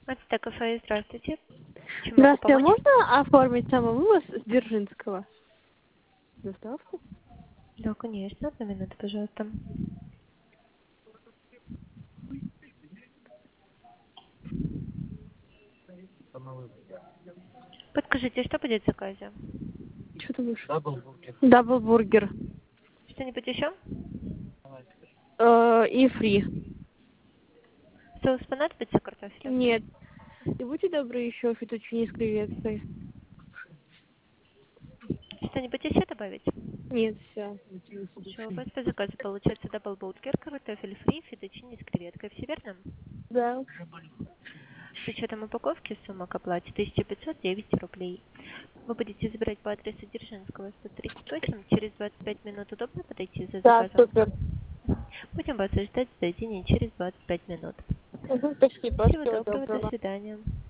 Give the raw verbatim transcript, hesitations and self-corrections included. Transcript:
Ацтек кафе, здравствуйте. Чем могу Здравствуйте, а помочь? можно оформить самовывоз с Дзержинского? Доставку? Да, конечно. Одну минуту, пожалуйста. Подскажите, что будет в заказе? Что ты будешь? Даблбургер. Что-нибудь еще? Э, и фри. Соус понадобится картофеля? Нет. И будьте добры, еще фетучини с креветкой. Что-нибудь еще добавить? Нет, все. Все, у вас по заказу получается даблбургер, картофель фри, фетучини с креветкой. Все верно? Да. С учетом упаковки сумма к оплате тысяча пятьсот девять рублей. Вы будете забирать по адресу Дзержинского, сто тридцать восемь. Через двадцать пять минут удобно подойти за Да, заказом? супер. Будем вас ждать в заведении через двадцать пять минут. Угу, спасибо. Всего Всего доброго, до доброго. свидания.